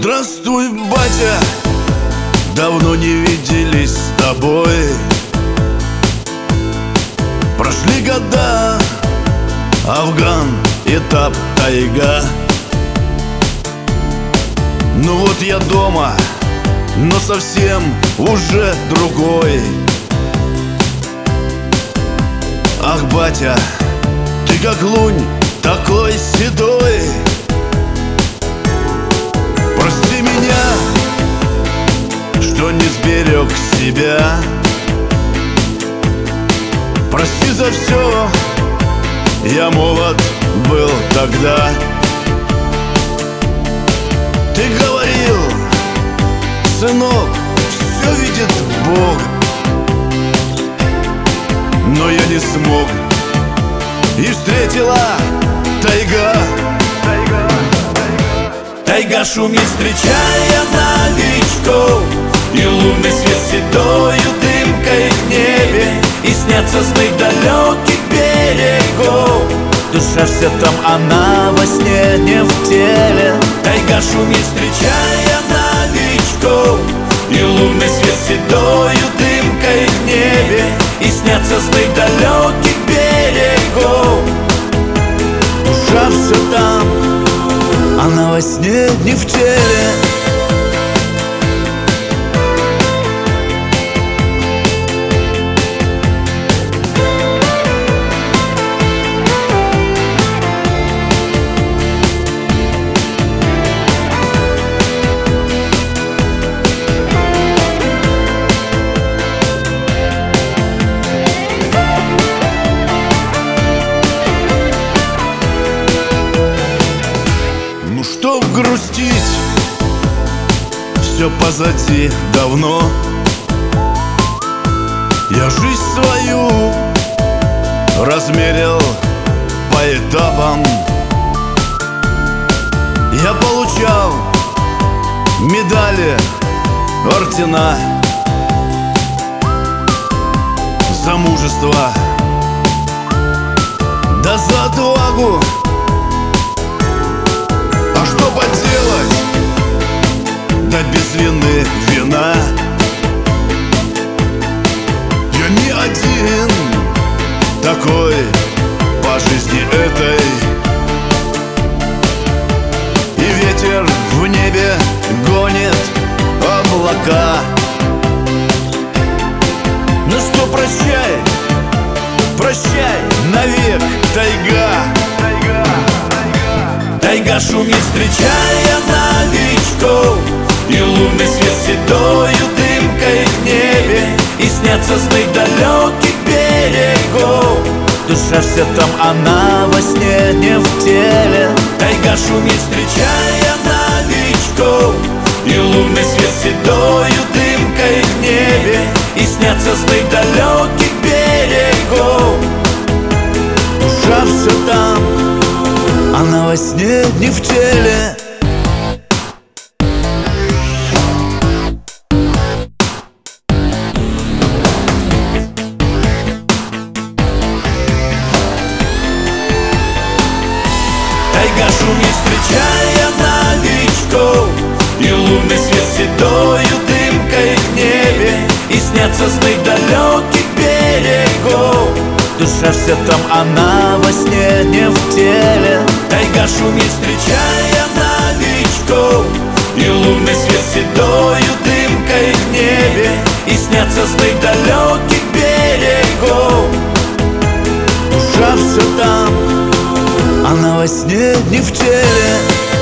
Здравствуй, батя, давно не виделись с тобой. Прошли года, Афган, этап, тайга. Ну вот я дома, но совсем уже другой. Ах, батя, ты как лунь, такой седой. Прости меня, что не сберег себя. Прости за все, я молод был тогда. Ты говорил, сынок, все видит Бог. Но я не смог, и встретила тайга. Тайга шумит, встречая новичков, и лунный свет седою дымкой в небе, и снятся сны далеких берегов. Душа вся там, она во сне, не в теле. Тайга шумит, встречая новичков, и лунный свет седою дымкой в небе, и снятся сны далеких берегов. Душа все там, она во сне, не в теле. Что грустить, все позади давно. Я жизнь свою размерил по этапам. Я получал медали, ордена за мужество, да за отвагу. А что поделать, да без вины вина. Я не один такой по жизни этой. И ветер в небе гонит облака. Ну что, прощай, прощай навек, тайга. Тайга шумит, встречая новичков, и лунный свет седою дымкой в небе, и снятся сны далеких берегов. Душа вся там, она во сне, не в теле. Тайга шумит, встречая новичков, и лунный свет седою дымкой в небе, и снятся сны далеких берегов. Душа все там, она во сне, не в теле. Тайга шумит, встречая новичков, и лунный свет седою дымкой в небе, и снятся сны далеких берегов. Душа вся там, она во сне, не в теле. Тайга шумит, встречая новичков, и лунный свет седою дымкой в небе, и снятся сны далеких берегов. Душа все там, она во сне, не в теле.